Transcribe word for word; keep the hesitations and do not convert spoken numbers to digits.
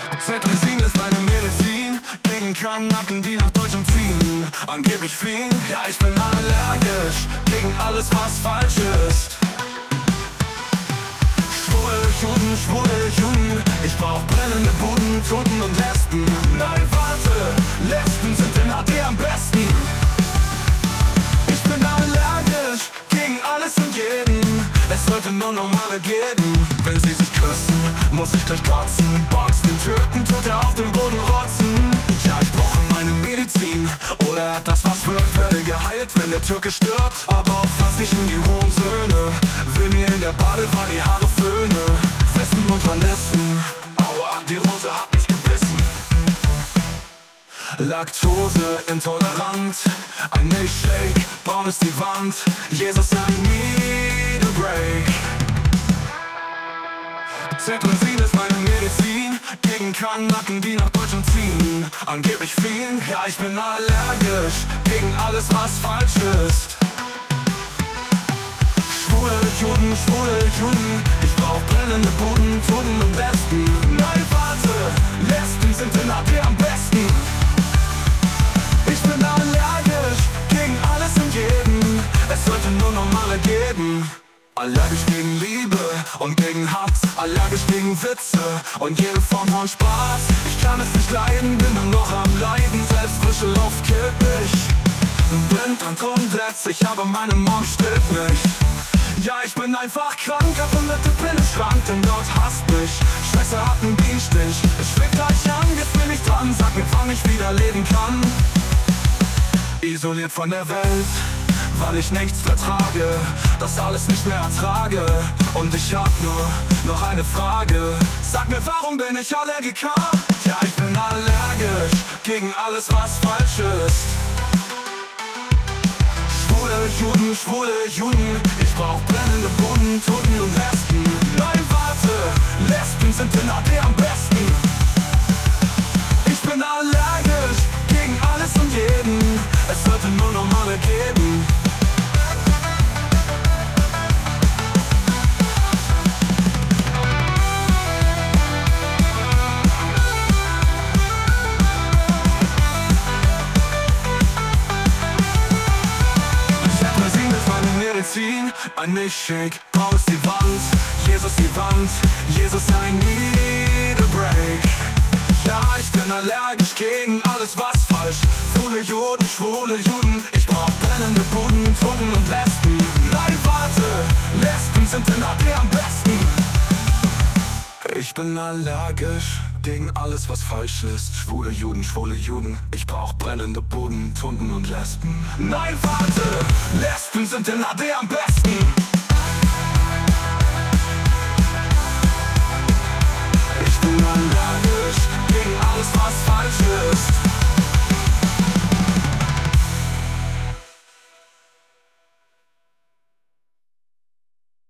Cetirizin ist meine Medizin gegen Kranken, die nach Deutschland ziehen. Angeblich fliehen, ja ich bin allergisch gegen alles was falsch ist. Schwule Juden, schwule Juden, ich brauch brennende Buden, Toten und Lesben. Nein warte, Lesben sind in A D am besten. Ich bin allergisch gegen alles und jeden. Es sollte nur normale geben. Wenn sie sich küssen, muss ich gleich kotzen. Boxen, töten, tut er auf dem Boden rotzen. Ja, ich brauche meine Medizin. Oder hat das was wird, werde geheilt, wenn der Türke stirbt. Aber auch fast nicht in die hohen Söhne. Will mir in der Badewanne die Haare föhne. Westen und verletzen. Aua, die Rose hat mich gebissen. Laktose intolerant, ein Milchshake, braun ist die Wand. Jesus, I need a break. Cetirizin ist meine Medizin gegen Kranken, die nach Deutschland ziehen. Angeblich fliehen, ja ich bin allergisch gegen alles was falsch ist. Schwule Juden, schwule Juden, ich brauch brennende Buden, Toten und Lesben. Nein warte, Lesben sind in A D am besten. Ich bin allergisch gegen alles und jeden. Es sollte nur normale geben. Allergisch gegen Liebe und gegen Hass. Allergisch gegen Witze und jede Form von Spaß. Ich kann es nicht leiden, bin nur noch am Leiden. Selbst frische Luft killt mich. Blind und grundsätzlich, aber meine Mom stillt mich. Ja, ich bin einfach krank, hab hunderte Pillen im Schrank, denn Gott hasst mich. Schwester hat einen Bienenstich, es schlägt gleich an, jetzt bin ich dran. Sag mir, wann ich wieder leben kann. Isoliert von der Welt, weil ich nichts vertrage, das alles nicht mehr ertrage. Und ich hab nur noch eine Frage. Sag mir, warum bin ich Allergiker? Ja, ich bin allergisch gegen alles was falsch ist. Schwule Juden, schwule Juden, ich brauch brennende Buden, Toten und Lesben. Nein warte, Lesben sind in A D am besten. Ich bin allergisch gegen alles und jeden. Es sollte nur normale geben. Cetirizin ist meine Medizin, ein Milchshake, braun ist die Wand. Jesus die Wand, Jesus I need a break. Ja, ich bin allergisch gegen alles was falsch. Schwule Juden, schwule Juden, ich brauch brennende Buden, Toten und Lesben. Nein warte, Lesben sind in A D am besten. Ich bin allergisch gegen alles was falsch ist. Schwule Juden, schwule Juden, ich brauch brennende Buden, Toten und Lesben. Nein warte, Lesben sind in A D am besten.